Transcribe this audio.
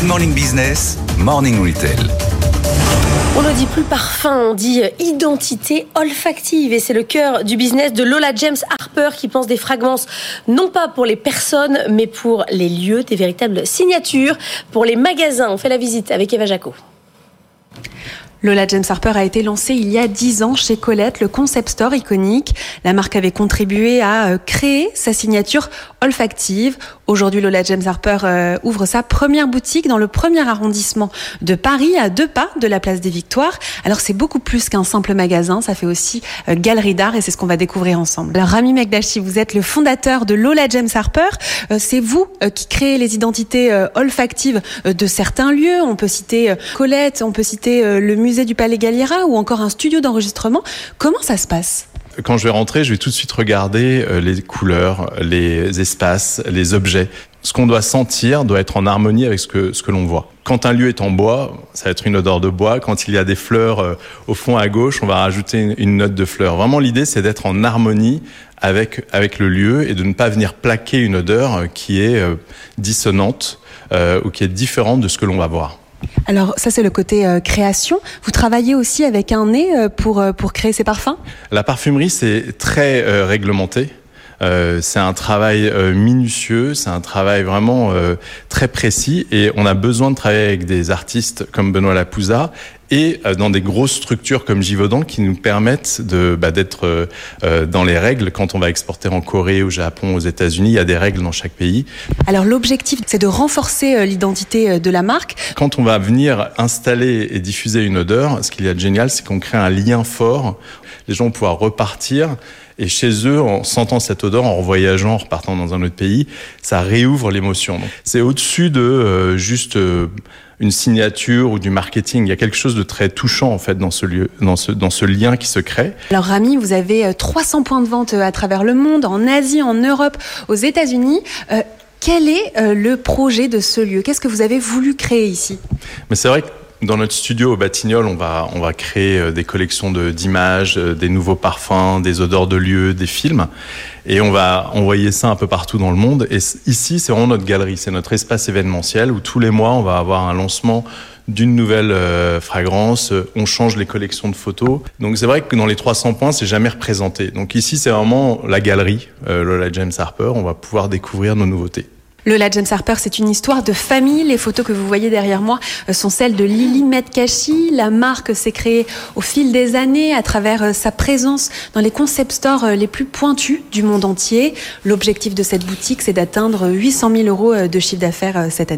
Good Morning Business, Morning Retail. On ne dit plus parfum, on dit identité olfactive et c'est le cœur du business de Lola James Harper qui pense des fragrances non pas pour les personnes mais pour les lieux, des véritables signatures pour les magasins. On fait la visite avec Eva Jaco. Lola James Harper a été lancée il y a 10 ans chez Colette, le concept store iconique. La marque avait contribué à créer sa signature olfactive. Aujourd'hui, Lola James Harper ouvre sa première boutique dans le 1er arrondissement de Paris, à 2 pas de la place des Victoires. Alors, c'est beaucoup plus qu'un simple magasin, ça fait aussi galerie d'art et c'est ce qu'on va découvrir ensemble. Alors, Rami Megdachi, vous êtes le fondateur de Lola James Harper. C'est vous qui créez les identités olfactives de certains lieux. On peut citer Colette, on peut citer le musée du Palais Galliera ou encore un studio d'enregistrement. Comment ça se passe ? Quand je vais rentrer, je vais tout de suite regarder les couleurs, les espaces, les objets. Ce qu'on doit sentir doit être en harmonie avec ce que l'on voit. Quand un lieu est en bois, ça va être une odeur de bois. Quand il y a des fleurs au fond à gauche, on va rajouter une note de fleurs. Vraiment, l'idée, c'est d'être en harmonie avec le lieu et de ne pas venir plaquer une odeur qui est dissonante ou qui est différente de ce que l'on va voir. Alors ça c'est le côté création. Vous travaillez aussi avec un nez pour créer ces parfums ? La parfumerie c'est très réglementé. C'est un travail minutieux, c'est un travail vraiment très précis et on a besoin de travailler avec des artistes comme Benoît Lapouza et dans des grosses structures comme Givaudan qui nous permettent d'être dans les règles. Quand on va exporter en Corée, au Japon, aux États-Unis, il y a des règles dans chaque pays. Alors l'objectif, c'est de renforcer l'identité de la marque. Quand on va venir installer et diffuser une odeur, ce qu'il y a de génial, c'est qu'on crée un lien fort. Les gens vont pouvoir repartir et chez eux, en sentant cette odeur, en voyageant, en repartant dans un autre pays, ça réouvre l'émotion. Donc, c'est au-dessus de juste une signature ou du marketing. Il y a quelque chose de très touchant en fait dans ce lieu, dans ce lien qui se crée. Alors Rami, vous avez 300 points de vente à travers le monde, en Asie, en Europe, aux États-Unis. Quel est le projet de ce lieu ? Qu'est-ce que vous avez voulu créer ici ? Mais c'est vrai que dans notre studio au Batignolles, on va créer des collections d'images, des nouveaux parfums, des odeurs de lieux, des films. Et on va envoyer ça un peu partout dans le monde. Et ici, c'est vraiment notre galerie, c'est notre espace événementiel où tous les mois, on va avoir un lancement d'une nouvelle fragrance. On change les collections de photos. Donc c'est vrai que dans les 300 points, c'est jamais représenté. Donc ici, c'est vraiment la galerie Lola James Harper. On va pouvoir découvrir nos nouveautés. Lola James Harper, c'est une histoire de famille. Les photos que vous voyez derrière moi sont celles de Lily Medkachi. La marque s'est créée au fil des années à travers sa présence dans les concept stores les plus pointus du monde entier. L'objectif de cette boutique, c'est d'atteindre 800 000 € de chiffre d'affaires cette année.